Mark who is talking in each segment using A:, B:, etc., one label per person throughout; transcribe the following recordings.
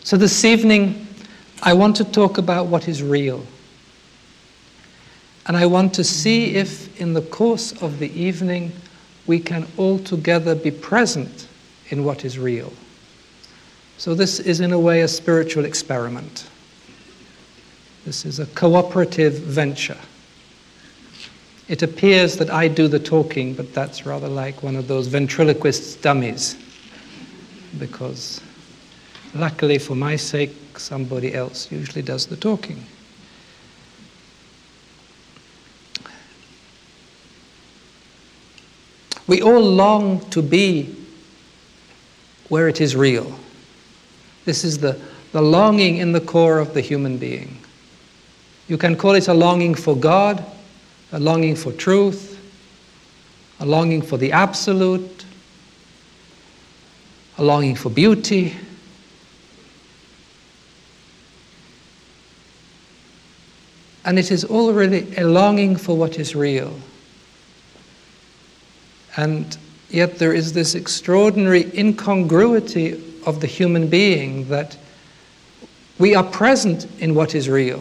A: So this evening, I want to talk about what is real. And I want to see if, in the course of the evening, we can all together be present in what is real. So this is, in a way, a spiritual experiment. This is a cooperative venture. It appears that I do the talking, but that's rather like one of those ventriloquist dummies, because luckily for my sake, somebody else usually does the talking. We all long to be where it is real. This is the longing in the core of the human being. You can call it a longing for God, a longing for truth, a longing for the absolute, a longing for beauty. And it is all really a longing for what is real. And yet there is this extraordinary incongruity of the human being, that we are present in what is real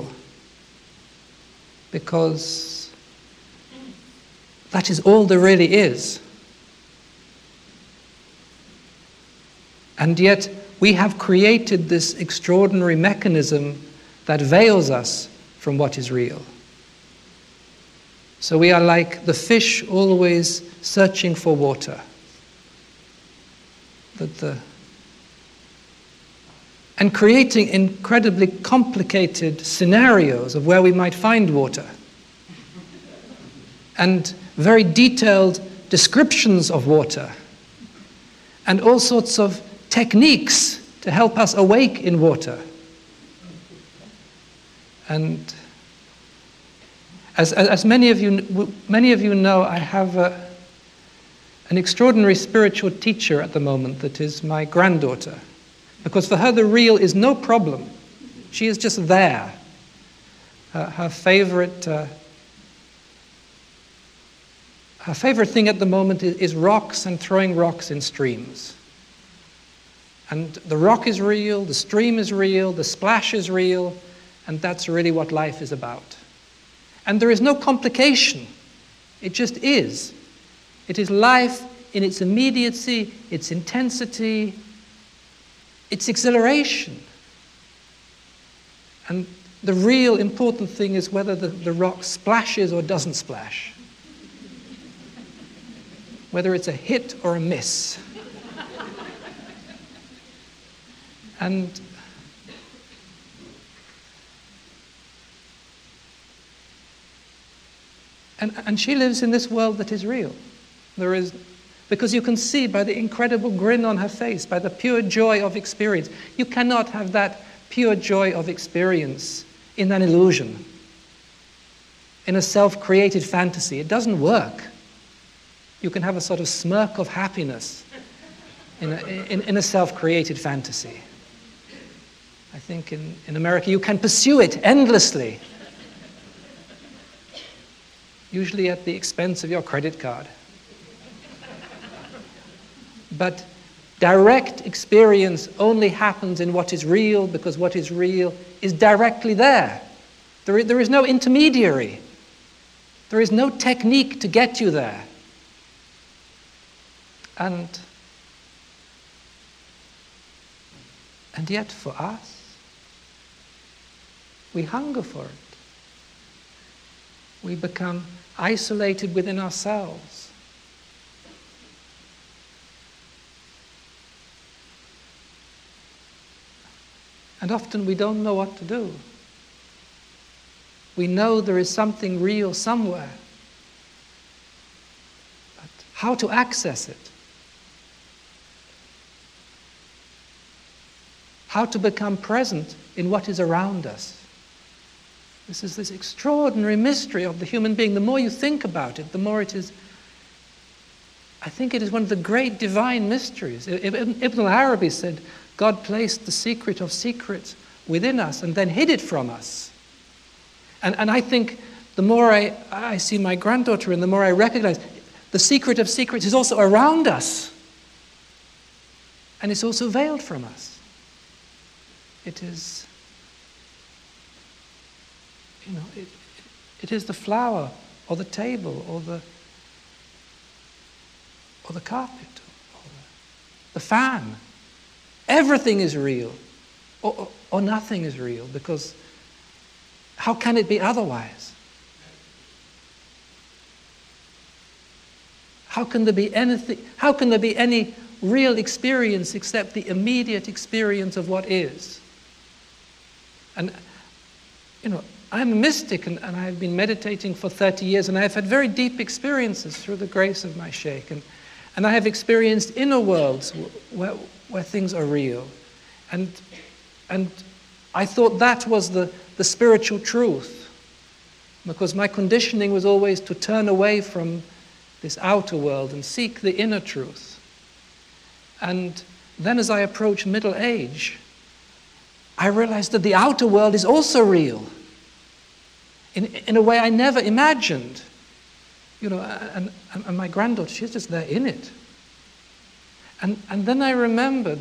A: because that is all there really is. And yet we have created this extraordinary mechanism that veils us from what is real. So we are like the fish always searching for water. And creating incredibly complicated scenarios of where we might find water. And very detailed descriptions of water. And all sorts of techniques to help us awake in water. And as many of you know, I have an extraordinary spiritual teacher at the moment that is my granddaughter. Because for her the real is no problem. She is just there. Her favorite thing at the moment is rocks and throwing rocks in streams. And the rock is real, the stream is real, the splash is real, and that's really what life is about. And there is no complication. It just is. It is life in its immediacy, its intensity, its exhilaration. And the real important thing is whether the rock splashes or doesn't splash. Whether it's a hit or a miss. And she lives in this world that is real. Because you can see by the incredible grin on her face, by the pure joy of experience. You cannot have that pure joy of experience in an illusion, in a self-created fantasy. It doesn't work. You can have a sort of smirk of happiness in a self-created fantasy. I think in America you can pursue it endlessly, usually at the expense of your credit card. But direct experience only happens in what is real, because what is real is directly there. There is no intermediary. There is no technique to get you there. And yet for us, we hunger for it. We become isolated within ourselves. And often we don't know what to do. We know there is something real somewhere. But how to access it? How to become present in what is around us? This is this extraordinary mystery of the human being. The more you think about it, the more it is... I think it is one of the great divine mysteries. Ibn al-Arabi said, God placed the secret of secrets within us and then hid it from us. And I think the more I see my granddaughter and the more I recognize the secret of secrets is also around us. And it's also veiled from us. It is, it is the flower, or the table, or the carpet, or the fan. Everything is real, or nothing is real, because how can it be otherwise? How can there be anything? How can there be any real experience except the immediate experience of what is? And I'm a mystic, and I've been meditating for 30 years, and I've had very deep experiences through the grace of my Sheikh, and I have experienced inner worlds where things are real, and I thought that was the spiritual truth, because my conditioning was always to turn away from this outer world and seek the inner truth. And then as I approached middle age, I realized that the outer world is also real in a way I never imagined. And my granddaughter, she's just there in it. And then I remembered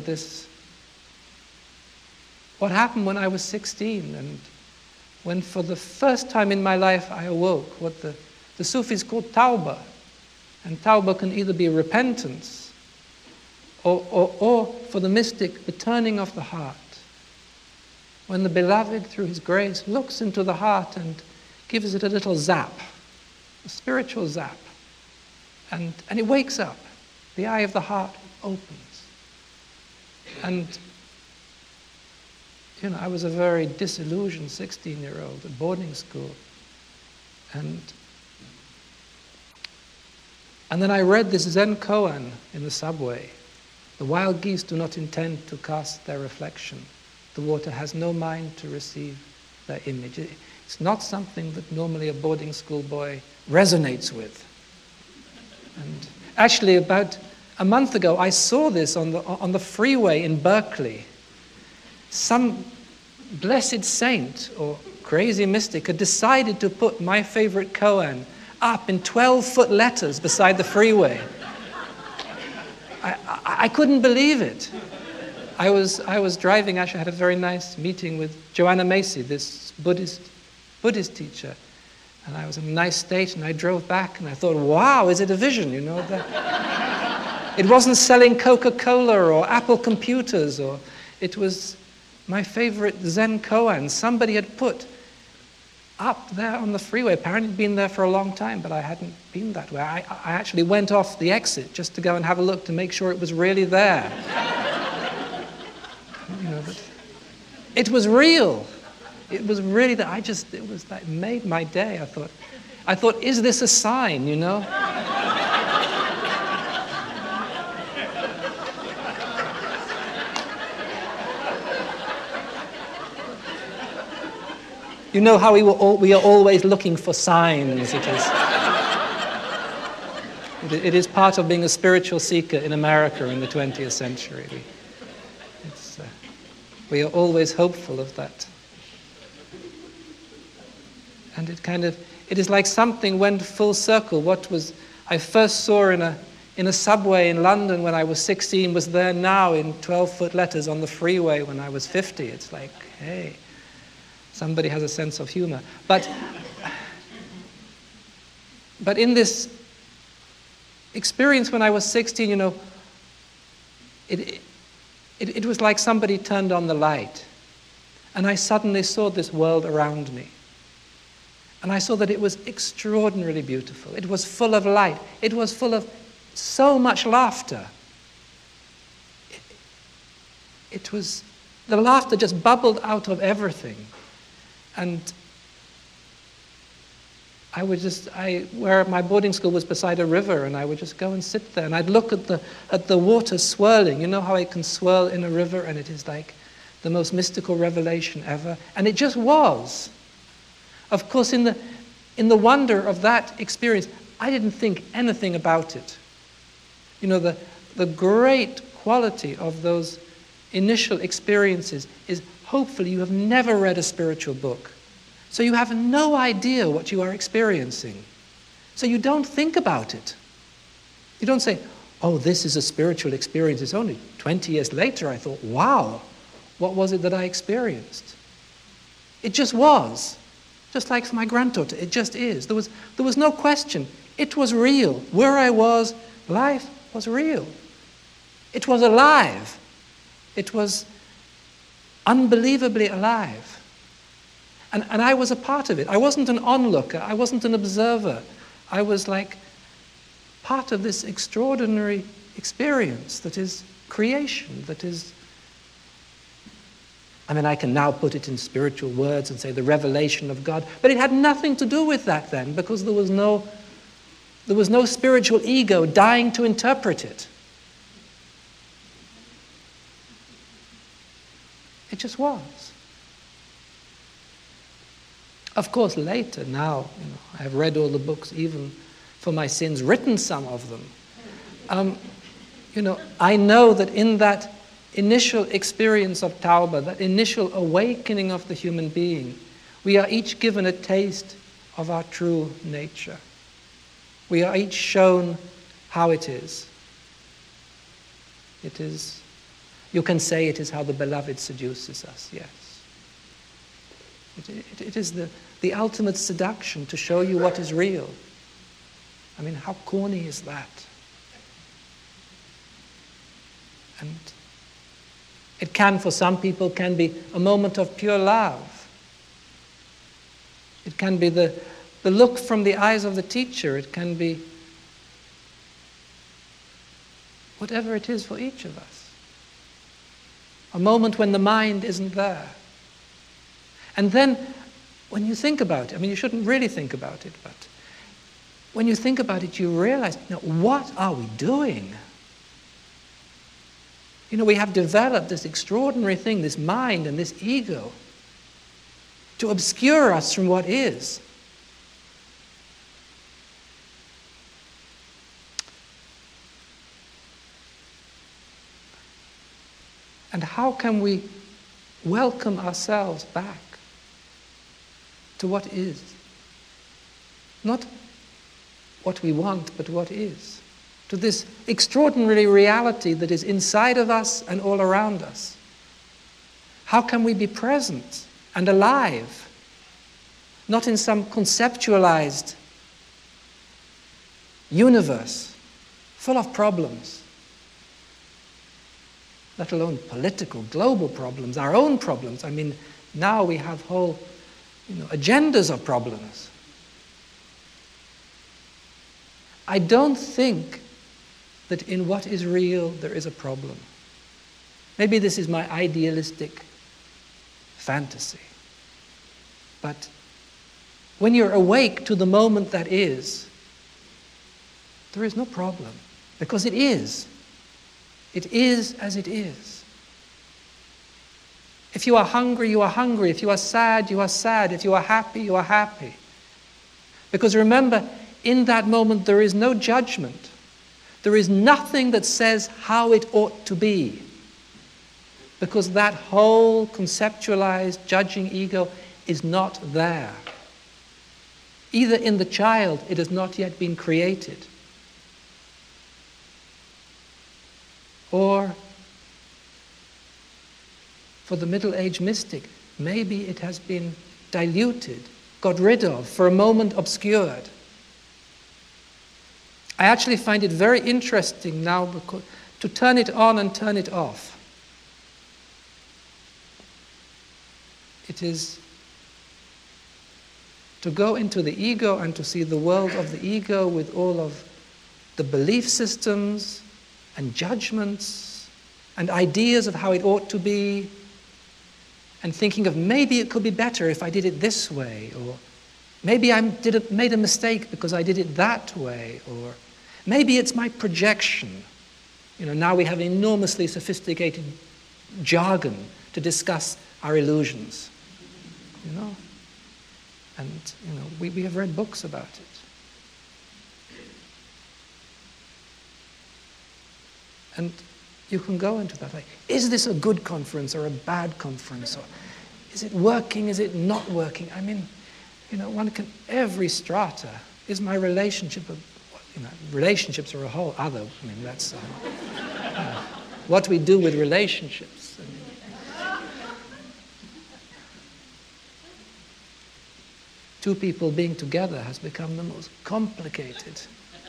A: what happened when I was 16, and when for the first time in my life I awoke what the Sufis call tawbah. And tawbah can either be repentance or for the mystic, the turning of the heart. When the beloved, through his grace, looks into the heart and gives it a little zap, a spiritual zap, and it wakes up. The eye of the heart opens. And, I was a very disillusioned 16-year-old at boarding school. And then I read this Zen koan in the subway. The wild geese do not intend to cast their reflection. The water has no mind to receive their image. It's not something that normally a boarding school boy resonates with. And actually, about a month ago, I saw this on the freeway in Berkeley. Some blessed saint or crazy mystic had decided to put my favorite koan up in 12-foot letters beside the freeway. I couldn't believe it. I was driving. Actually, I had a very nice meeting with Joanna Macy, this Buddhist teacher, and I was in a nice state. And I drove back, and I thought, "Wow, is it a vision?" It wasn't selling Coca-Cola or Apple computers, it was my favorite Zen koan. Somebody had put up there on the freeway. Apparently it'd been there for a long time, but I hadn't been that way. I actually went off the exit just to go and have a look to make sure it was really there. But it was real. It was really that made my day. I thought, is this a sign, You know how we are always looking for signs. It is part of being a spiritual seeker in America in the 20th century. We are always hopeful of that. And it is like something went full circle. What I first saw in a subway in London when I was 16 was there now in 12-foot letters on the freeway when I was 50. It's like, hey, somebody has a sense of humor. But in this experience when I was 16, it was like somebody turned on the light. And I suddenly saw this world around me. And I saw that it was extraordinarily beautiful. It was full of light. It was full of so much laughter. The laughter just bubbled out of everything. And where my boarding school was beside a river, and I would just go and sit there, and I'd look at the water swirling. You know how it can swirl in a river, and it is like the most mystical revelation ever. And it just was. Of course, in the wonder of that experience, I didn't think anything about it. The great quality of those initial experiences is hopefully you have never read a spiritual book. So you have no idea what you are experiencing. So you don't think about it. You don't say, oh, this is a spiritual experience. It's only 20 years later I thought, wow, What was it that I experienced? It just was. Just like for my granddaughter, it just is. There was no question. It was real. Where I was, life was real. It was alive. It was unbelievably alive. And I was a part of it. I wasn't an onlooker. I wasn't an observer. I was like part of this extraordinary experience that is creation, that is... I can now put it in spiritual words and say the revelation of God, but it had nothing to do with that then, because there was no spiritual ego dying to interpret it. It just was. Of course, later, now, I have read all the books, even for my sins, written some of them. I know that in that initial experience of Tauba, that initial awakening of the human being, we are each given a taste of our true nature. We are each shown how it is. It is, you can say it is how the beloved seduces us, yes. It is the ultimate seduction to show you what is real. How corny is that? And it can, for some people, can be a moment of pure love. It can be the look from the eyes of the teacher. It can be whatever it is for each of us. A moment when the mind isn't there. And then, when you think about it, you shouldn't really think about it, but when you think about it, you realize, what are we doing? We have developed this extraordinary thing, this mind and this ego, to obscure us from what is. And how can we welcome ourselves back to what is? Not what we want, but what is. To this extraordinary reality that is inside of us and all around us. How can we be present and alive, not in some conceptualized universe full of problems, let alone political, global problems, our own problems. Now we have whole agendas of problems. I don't think that in what is real there is a problem. Maybe this is my idealistic fantasy. But when you're awake to the moment that is, there is no problem. Because it is. It is as it is. If you are hungry, you are hungry. If you are sad, you are sad. If you are happy, you are happy. Because remember, in that moment there is no judgment. There is nothing that says how it ought to be. Because that whole conceptualized, judging ego is not there. Either in the child, it has not yet been created. Or for the middle-aged mystic, maybe it has been diluted, got rid of, for a moment obscured. I actually find it very interesting now to turn it on and turn it off. It is to go into the ego and to see the world of the ego with all of the belief systems and judgments and ideas of how it ought to be, and thinking of maybe it could be better if I did it this way, or maybe I made a mistake because I did it that way, or maybe it's my projection. Now we have enormously sophisticated jargon to discuss our illusions. And we have read books about it. And you can go into that. Is this a good conference or a bad conference? Or is it working? Is it not working? One can, every strata. Is my relationship, relationships are a whole other, that's what we do with relationships. two people being together has become the most complicated.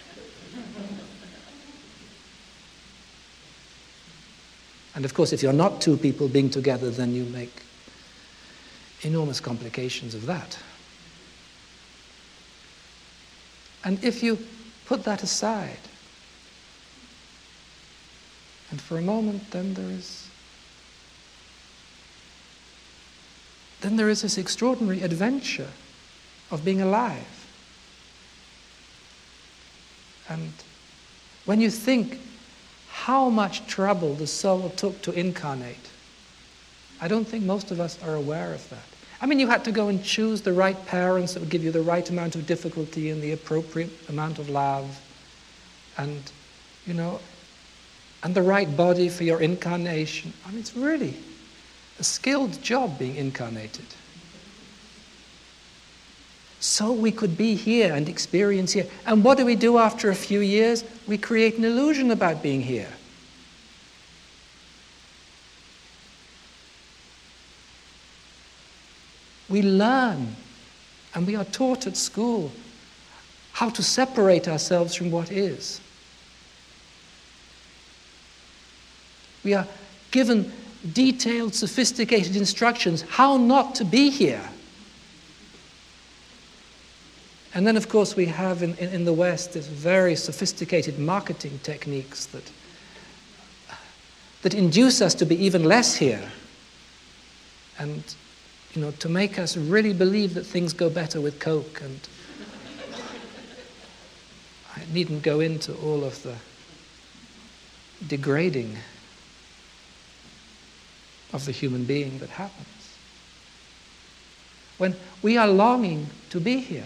A: And of course, if you're not two people being together, then you make enormous complications of that. And if you put that aside, and for a moment, then there is this extraordinary adventure of being alive. And when you think how much trouble the soul took to incarnate, I don't think most of us are aware of that. I mean, you had to go and choose the right parents that would give you the right amount of difficulty and the appropriate amount of love, and, and the right body for your incarnation. I mean, it's really a skilled job being incarnated. So we could be here and experience here. And what do we do after a few years? We create an illusion about being here. We learn, and we are taught at school, how to separate ourselves from what is. We are given detailed, sophisticated instructions how not to be here. And then, of course, we have in the West this very sophisticated marketing techniques that induce us to be even less here. And to make us really believe that things go better with Coke. And I needn't go into all of the degrading of the human being that happens. When we are longing to be here,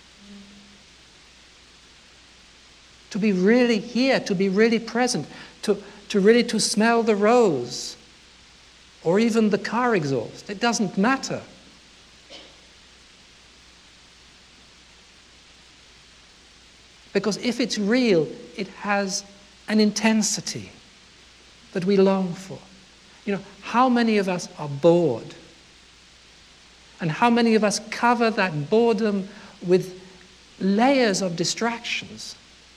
A: to be really here, to be really present, to really to smell the rose, or even the car exhaust. It doesn't matter. Because if it's real, it has an intensity that we long for. How many of us are bored? And how many of us cover that boredom with layers of distractions?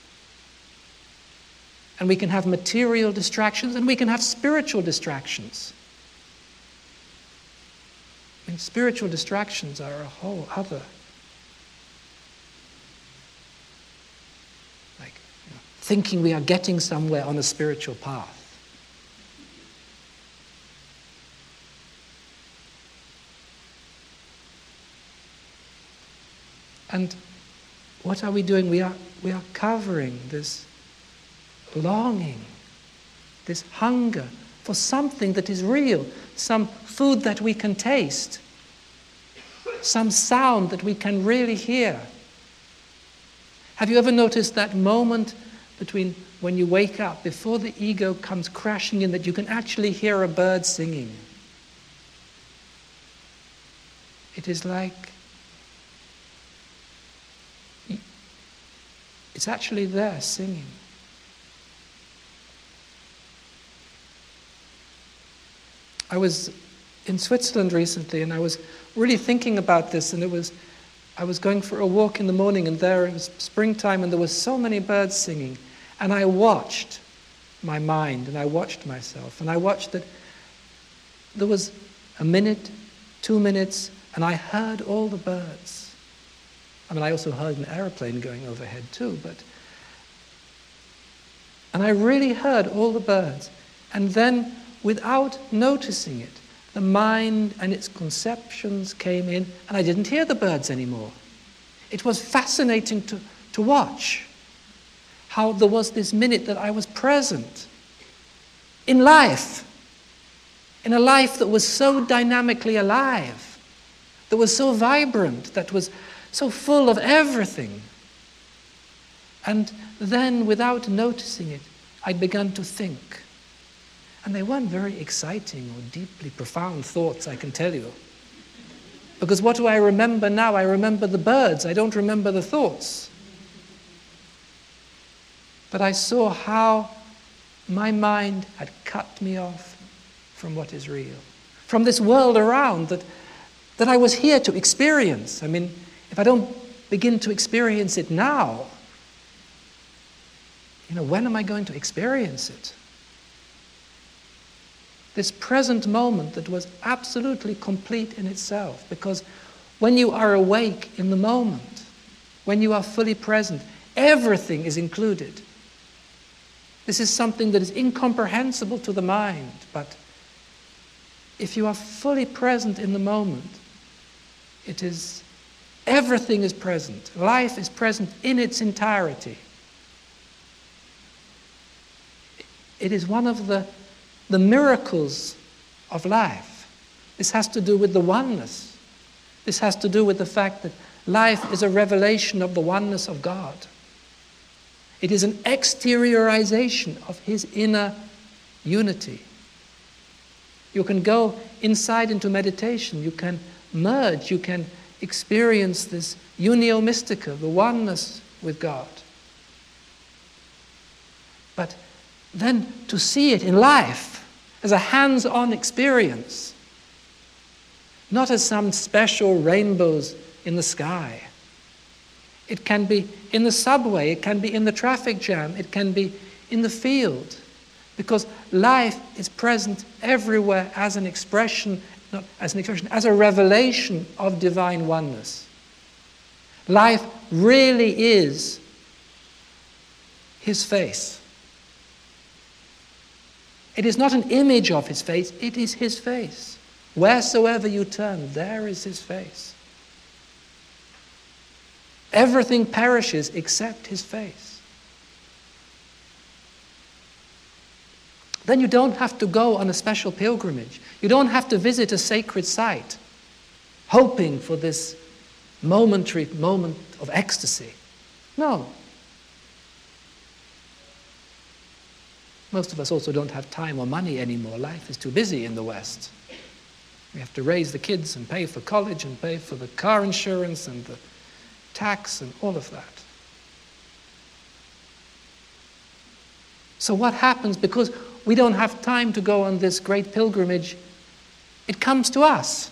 A: And we can have material distractions, and we can have spiritual distractions. And spiritual distractions are a whole other, thinking we are getting somewhere on a spiritual path. And what are we doing? We are covering this longing, this hunger for something that is real, some food that we can taste, some sound that we can really hear. Have you ever noticed that moment between when you wake up, before the ego comes crashing in, that you can actually hear a bird singing? It is like it's actually there singing. I was in Switzerland recently, and I was really thinking about this, and I was going for a walk in the morning, and there it was springtime, and there were so many birds singing, and I watched my mind, and I watched myself, and I watched that there was a minute, 2 minutes, and I heard all the birds. I mean, I also heard an airplane going overhead too, and I really heard all the birds. And then, without noticing it, the mind and its conceptions came in, and I didn't hear the birds anymore. It was fascinating to watch how there was this minute that I was present in life, in a life that was so dynamically alive, that was so vibrant, that was so full of everything. And then, without noticing it, I'd begun to think. And they weren't very exciting or deeply profound thoughts, I can tell you. Because what do I remember now? I remember the birds. I don't remember the thoughts. But I saw how my mind had cut me off from what is real, from this world around that I was here to experience. I mean, if I don't begin to experience it now, when am I going to experience it? This present moment that was absolutely complete in itself, because when you are awake in the moment, when you are fully present, everything is included. This is something that is incomprehensible to the mind, but if you are fully present in the moment, everything is present. Life is present in its entirety. It is one of the miracles of life. This has to do with the oneness. This has to do with the fact that life is a revelation of the oneness of God. It is an exteriorization of His inner unity. You can go inside into meditation, you can merge, you can experience this unio mystica, the oneness with God. But then to see it in life as a hands-on experience, not as some special rainbows in the sky. It can be in the subway, it can be in the traffic jam, it can be in the field, because life is present everywhere as an expression, not as an expression, as a revelation of divine oneness. Life really is His face. It is not an image of His face, it is His face. Wheresoever you turn, there is His face. Everything perishes except His face. Then you don't have to go on a special pilgrimage. You don't have to visit a sacred site, hoping for this momentary moment of ecstasy. No. Most of us also don't have time or money anymore. Life is too busy in the West. We have to raise the kids and pay for college and pay for the car insurance and the tax and all of that. So what happens? Because we don't have time to go on this great pilgrimage, it comes to us.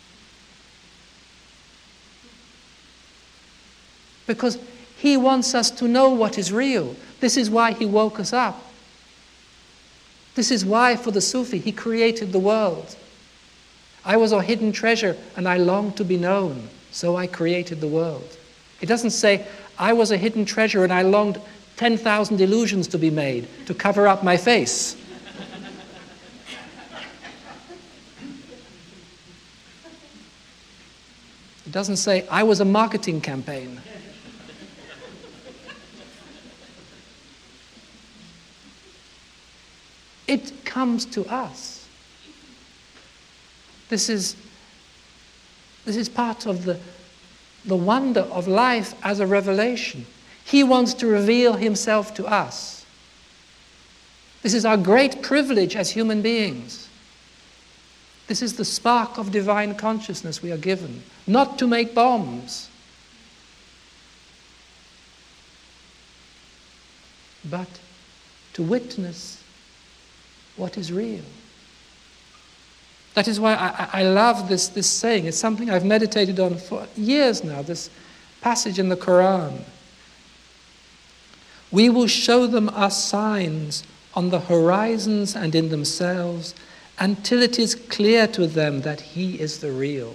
A: Because He wants us to know what is real. This is why He woke us up. This is why, for the Sufi, He created the world. I was a hidden treasure and I longed to be known, so I created the world. It doesn't say, I was a hidden treasure and I longed 10,000 illusions to be made to cover up my face. It doesn't say, I was a marketing campaign. It comes to us. This is part of the wonder of life as a revelation. He wants to reveal Himself to us. This is our great privilege as human beings. This is the spark of divine consciousness we are given, not to make bombs, but to witness what is real. That is why I love this saying. It's something I've meditated on for years now, this passage in the Quran. We will show them our signs on the horizons and in themselves until it is clear to them that He is the real.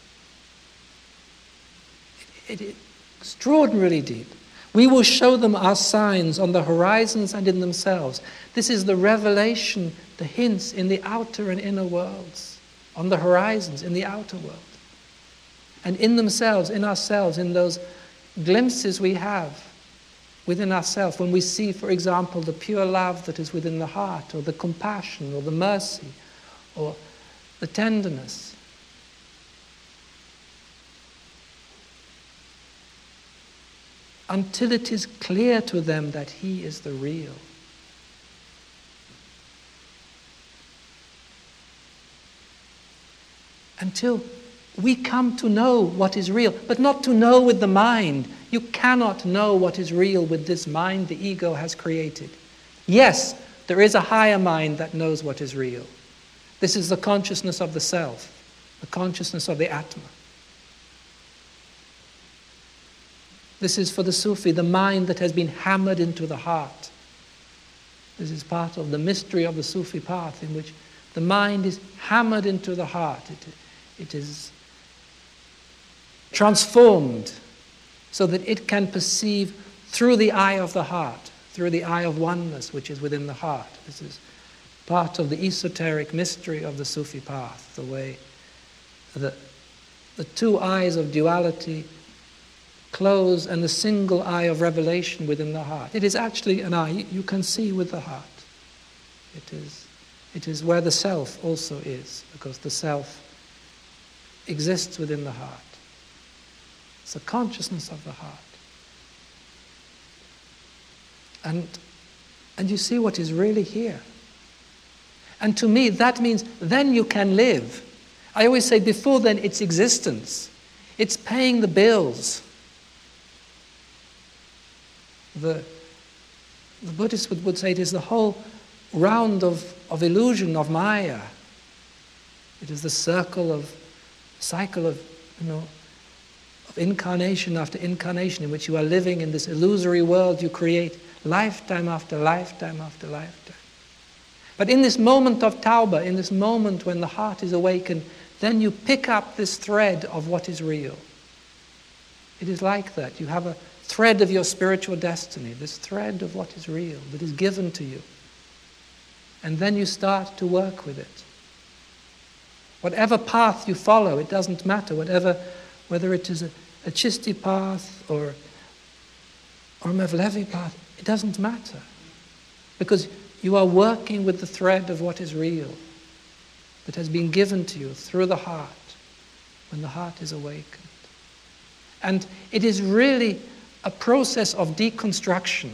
A: It is extraordinarily deep. We will show them our signs on the horizons and in themselves. This is the revelation, the hints in the outer and inner worlds, on the horizons, in the outer world. And in themselves, in ourselves, in those glimpses we have within ourselves, when we see, for example, the pure love that is within the heart, or the compassion, or the mercy, or the tenderness. Until it is clear to them that He is the real. Until we come to know what is real, but not to know with the mind. You cannot know what is real with this mind the ego has created. Yes, there is a higher mind that knows what is real. This is the consciousness of the self, the consciousness of the Atma. This is for the Sufi, the mind that has been hammered into the heart. This is part of the mystery of the Sufi path, in which the mind is hammered into the heart. It is transformed so that it can perceive through the eye of the heart, through the eye of oneness which is within the heart. This is part of the esoteric mystery of the Sufi path, the way the two eyes of duality close and the single eye of revelation within the heart. It is actually an eye you can see with the heart. It is where the self also is, because the self exists within the heart. It's the consciousness of the heart. And you see what is really here. And to me, that means then you can live. I always say before then, it's existence. It's paying the bills. The Buddhists would say it is the whole round of illusion, of Maya. It is the cycle of incarnation after incarnation in which you are living in this illusory world you create lifetime after lifetime after lifetime. But in this moment of tauba, in this moment when the heart is awakened, then you pick up this thread of what is real. It is like that. You have a thread of your spiritual destiny, this thread of what is real, that is given to you. And then you start to work with it. Whatever path you follow, it doesn't matter. Whether it is a Chisti path or a Mevlevi path, it doesn't matter. Because you are working with the thread of what is real, that has been given to you through the heart, when the heart is awakened. And it is really a process of deconstruction,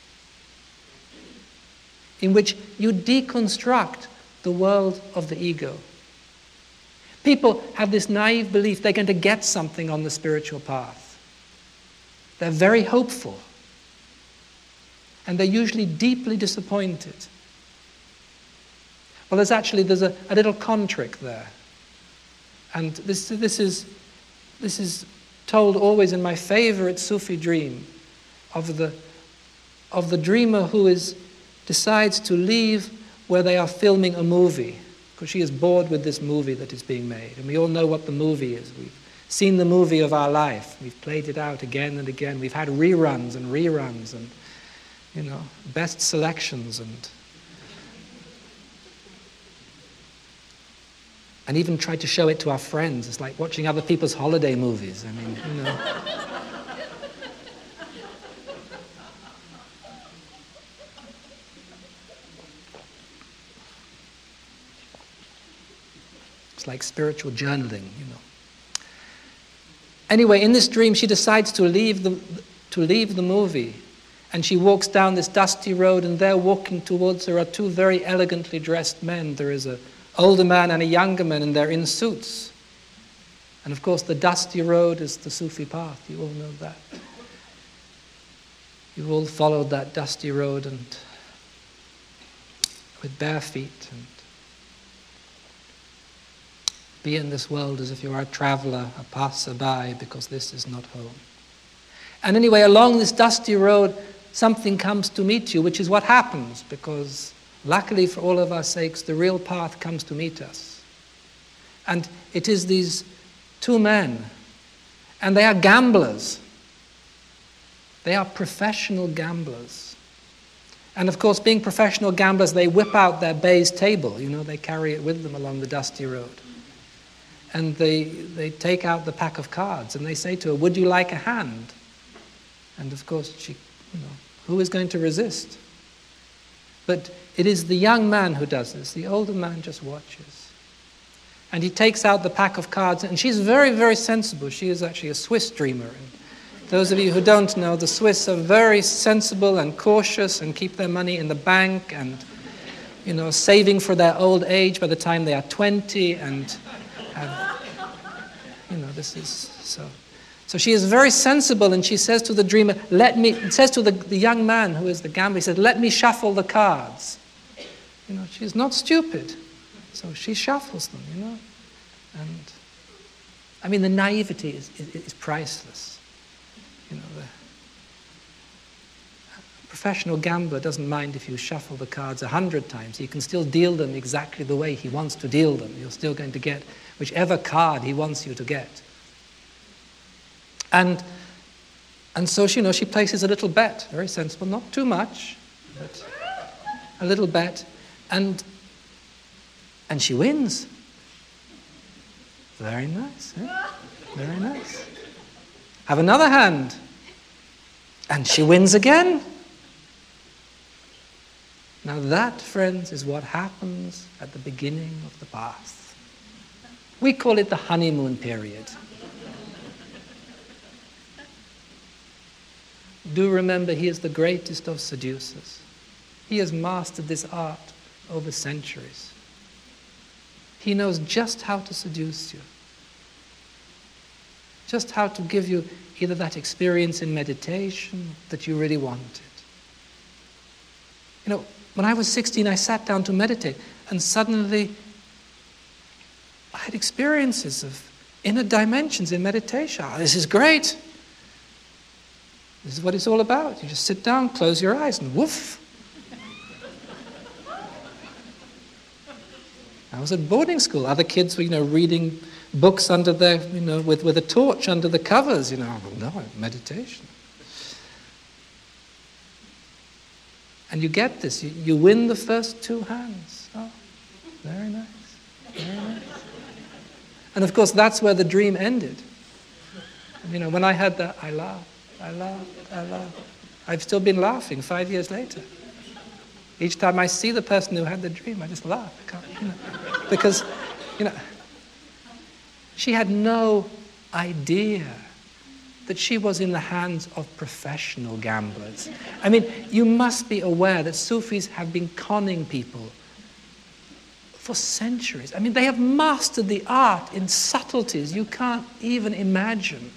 A: in which you deconstruct the world of the ego. People have this naive belief they're going to get something on the spiritual path. They're very hopeful. And they're usually deeply disappointed. Well, there's a little contrick there. And this is told always in my favorite Sufi dream of the dreamer who decides to leave where they are filming a movie, because she is bored with this movie that is being made. And we all know what the movie is. We've seen the movie of our life. We've played it out again and again. We've had reruns and best selections and even tried to show it to our friends. It's like watching other people's holiday movies. I mean, It's like spiritual journaling, Anyway, in this dream, she decides to leave the movie. And she walks down this dusty road, and there walking towards her are two very elegantly dressed men. There is an older man and a younger man, and they're in suits. And of course, the dusty road is the Sufi path. You all know that. You've all followed that dusty road and with bare feet, and be in this world as if you are a traveler, a passerby, because this is not home. And anyway, along this dusty road, something comes to meet you, which is what happens, because luckily for all of our sakes, the real path comes to meet us. And it is these two men, and they are gamblers. They are professional gamblers. And of course, being professional gamblers, they whip out their baize table, they carry it with them along the dusty road. And they take out the pack of cards, and they say to her, "Would you like a hand?" And of course, she, who is going to resist? But it is the young man who does this. The older man just watches. And he takes out the pack of cards, and she's very, very sensible. She is actually a Swiss dreamer. And those of you who don't know, the Swiss are very sensible and cautious and keep their money in the bank and, saving for their old age by the time they are 20 and have, this is so. So she is very sensible, and she says to the dreamer, says to the young man who is the gambler, he says, "Let me shuffle the cards." She's not stupid. So she shuffles them, And the naivety is priceless. professional gambler doesn't mind if you shuffle the cards 100 times. He can still deal them exactly the way he wants to deal them. You're still going to get whichever card he wants you to get. And so, she places a little bet, very sensible, not too much, but a little bet, and she wins. Very nice, eh? Very nice. Have another hand, and she wins again. Now that, friends, is what happens at the beginning of the path. We call it the honeymoon period. Do remember, he is the greatest of seducers. He has mastered this art over centuries. He knows just how to seduce you. Just how to give you either that experience in meditation that you really wanted. When I was 16, I sat down to meditate, and suddenly I had experiences of inner dimensions in meditation. Oh, this is great. This is what it's all about. You just sit down, close your eyes, and woof. I was at boarding school. Other kids were, reading books under their, with a torch under the covers, No, meditation. And you get this. You win the first two hands. Oh, very nice. Very nice. And of course, that's where the dream ended. When I had that, I laughed. I've still been laughing 5 years later. Each time I see the person who had the dream, I just laugh. Because, she had no idea that she was in the hands of professional gamblers. You must be aware that Sufis have been conning people for centuries. They have mastered the art in subtleties you can't even imagine.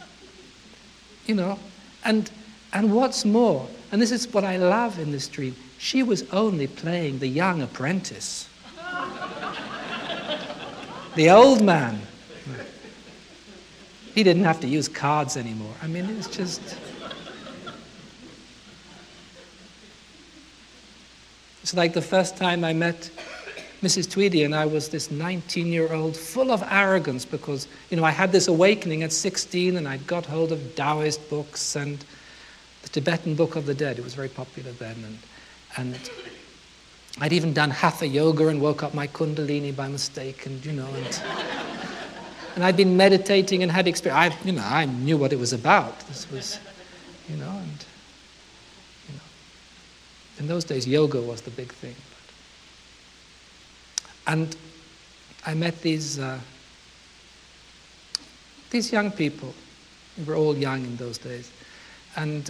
A: And what's more, and this is what I love in this dream, she was only playing the young apprentice. The old man. He didn't have to use cards anymore. It was just... It's like the first time I met Mrs. Tweedy, and I was this 19-year-old full of arrogance because, I had this awakening at 16, and I'd got hold of Taoist books and the Tibetan Book of the Dead. It was very popular then. And I'd even done Hatha yoga and woke up my Kundalini by mistake, and I'd been meditating and had experience. I knew what it was about. This was, in those days, yoga was the big thing. And I met these young people. We were all young in those days, and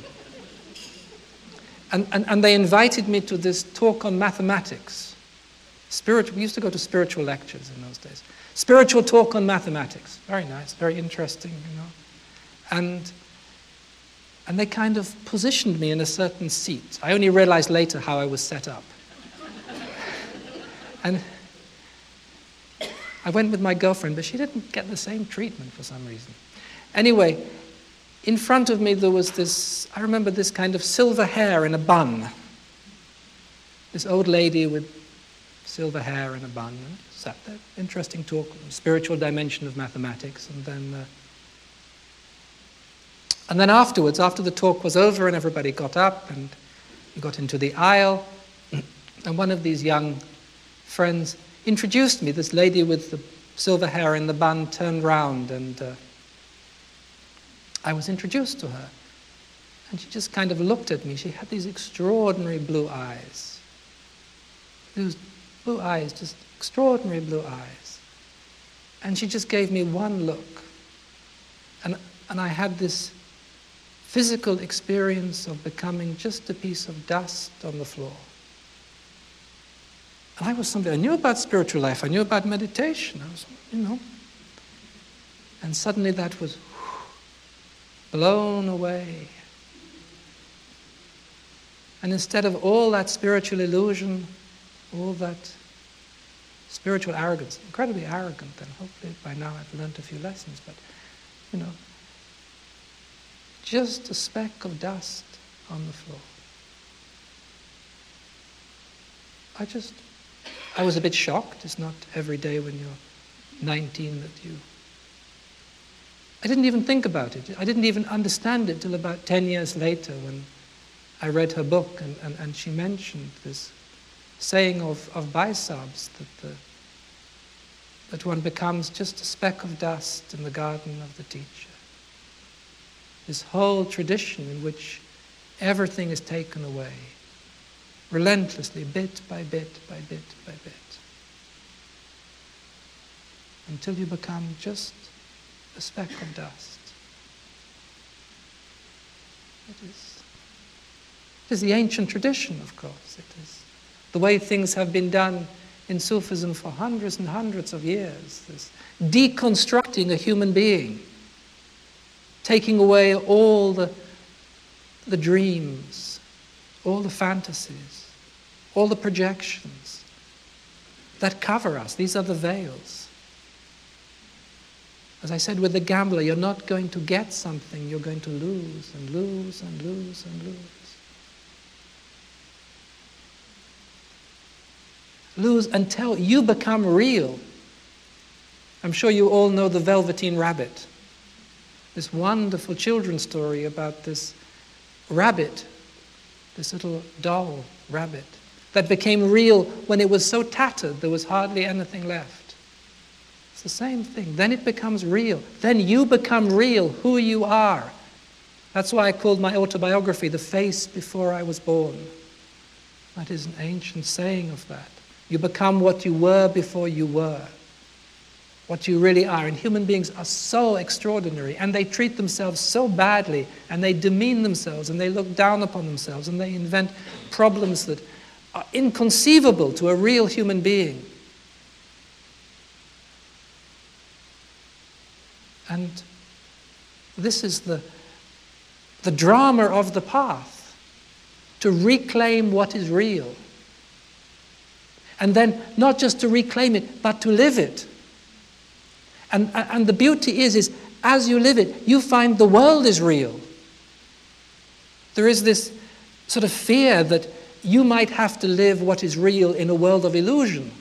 A: they invited me to this talk on mathematics. We used to go to spiritual lectures in those days. Spiritual talk on mathematics. Very nice, very interesting, And they kind of positioned me in a certain seat. I only realized later how I was set up. And I went with my girlfriend, but she didn't get the same treatment for some reason. Anyway, in front of me there was this, I remember this kind of silver hair in a bun. This old lady with silver hair in a bun. Sat there, interesting talk, spiritual dimension of mathematics. And then afterwards, after the talk was over and everybody got up and we got into the aisle, and one of these young friends introduced me. This lady with the silver hair in the bun turned round, and I was introduced to her. And she just kind of looked at me. She had these extraordinary blue eyes. Those blue eyes, just extraordinary blue eyes. And she just gave me one look. And I had this physical experience of becoming just a piece of dust on the floor. And I was somebody, I knew about spiritual life, I knew about meditation, I was, And suddenly that was blown away. And instead of all that spiritual illusion, all that spiritual arrogance, incredibly arrogant, and hopefully by now I've learned a few lessons, but, just a speck of dust on the floor. I was a bit shocked. It's not every day when you're 19 that I didn't even think about it. I didn't even understand it till about 10 years later when I read her book and she mentioned this saying of Baisab's that one becomes just a speck of dust in the garden of the teacher. This whole tradition in which everything is taken away, relentlessly, bit by bit by bit by bit, until you become just a speck of dust. It is the ancient tradition, of course. It is the way things have been done in Sufism for hundreds and hundreds of years. This deconstructing a human being, taking away all the dreams, all the fantasies, all the projections that cover us. These are the veils. As I said with the gambler, you're not going to get something, you're going to lose and lose and lose and lose. Lose until you become real. I'm sure you all know the Velveteen Rabbit. This wonderful children's story about this rabbit, this little doll rabbit, that became real when it was so tattered there was hardly anything left. It's the same thing. Then it becomes real. Then you become real, who you are. That's why I called my autobiography The Face Before I Was Born. That is an ancient saying of that. You become what you were before you were, what you really are. And human beings are so extraordinary, and they treat themselves so badly, and they demean themselves, and they look down upon themselves, and they invent problems that are inconceivable to a real human being. And this is the drama of the path, to reclaim what is real. And then not just to reclaim it, but to live it. And the beauty is as you live it, you find the world is real. There is this sort of fear that you might have to live what is real in a world of illusion,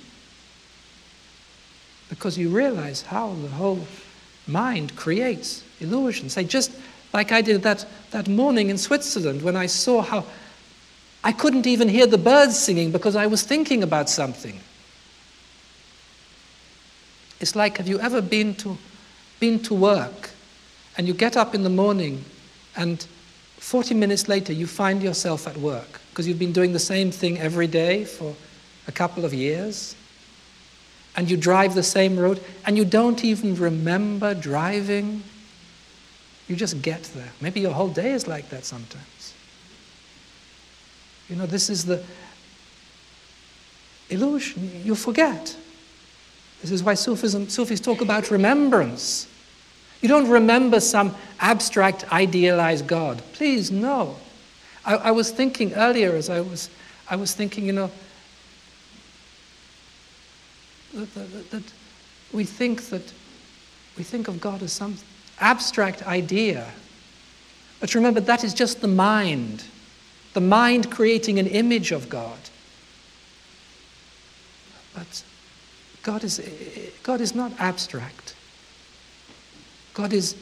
A: because you realize how the whole mind creates illusions. Say, just like I did that morning in Switzerland when I saw how I couldn't even hear the birds singing because I was thinking about something. It's like, have you ever been to work and you get up in the morning and 40 minutes later you find yourself at work because you've been doing the same thing every day for a couple of years, and you drive the same road and you don't even remember driving. You just get there. Maybe your whole day is like that sometimes. You know, this is the illusion. You forget. This is why Sufis talk about remembrance. You don't remember some abstract, idealized God. Please, no. I was thinking earlier, as I was thinking, you know, that we think of God as some abstract idea. But remember, that is just the mind creating an image of God. But God is not abstract. God is.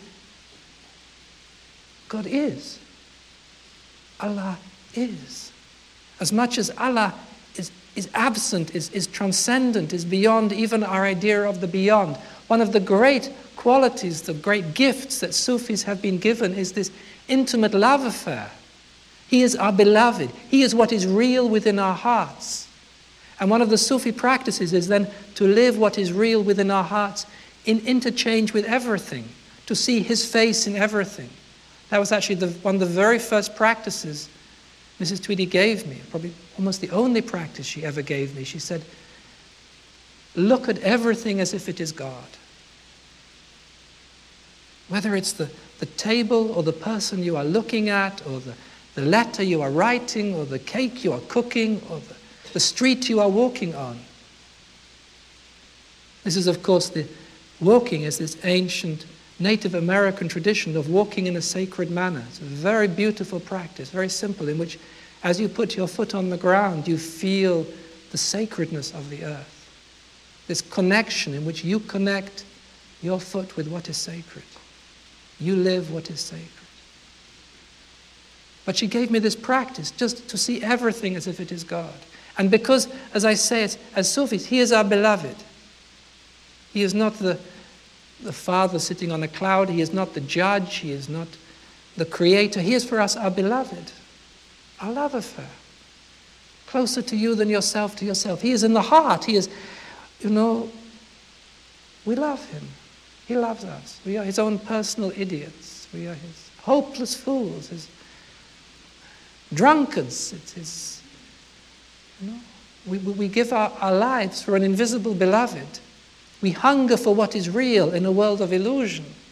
A: Allah is. As much as Allah is absent, is transcendent, is beyond even our idea of the beyond. One of the great qualities, the great gifts that Sufis have been given is this intimate love affair. He is our beloved. He is what is real within our hearts. And one of the Sufi practices is then to live what is real within our hearts in interchange with everything, to see His face in everything. That was actually one of the very first practices Mrs. Tweedy gave me, probably almost the only practice she ever gave me. She said, look at everything as if it is God. Whether it's the table or the person you are looking at, or the letter you are writing, or the cake you are cooking, or the street you are walking on. This is, of course, walking is this ancient Native American tradition of walking in a sacred manner. It's a very beautiful practice, very simple, in which as you put your foot on the ground, you feel the sacredness of the earth, this connection in which you connect your foot with what is sacred. You live what is sacred. But she gave me this practice just to see everything as if it is God. And because, as I say it, as Sufis, he is our beloved. He is not the Father sitting on a cloud. He is not the judge. He is not the creator. He is for us our beloved, our love affair. Closer to you than yourself to yourself. He is in the heart. He is, we love him. He loves us. We are his own personal idiots. We are his hopeless fools, his drunkards. It's his, we give our lives for an invisible beloved. We hunger for what is real in a world of illusion.